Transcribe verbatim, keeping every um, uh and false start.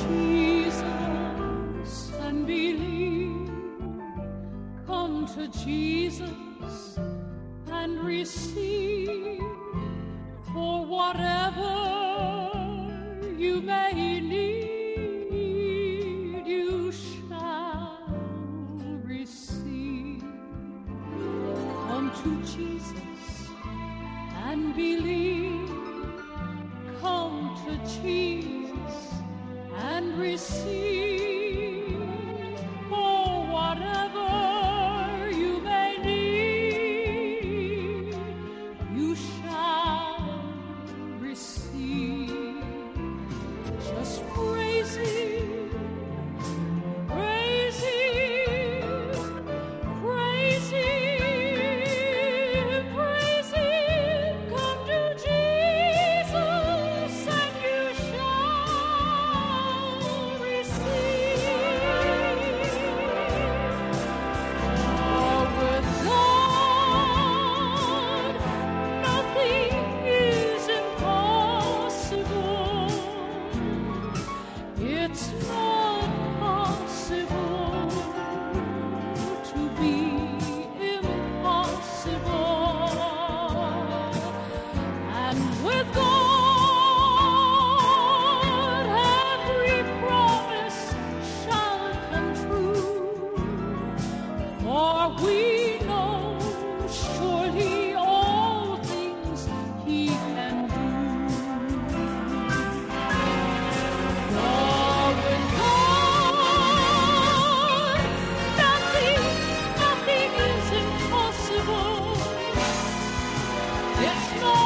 Jesus and believe. Come to Jesus and receive. For whatever you may need, you shall receive. Come to Jesus and believe. Come to Jesus and receive. For whatever you may need, you shall receive. Just praise Him, praise Him, praise Him, praise Him. Come to Jesus and you shall receive. For with God nothing is impossible. It's not possible to be impossible. And with God, every promise shall come true. For we know surely all things He can do. For with God, nothing, nothing is impossible. It's not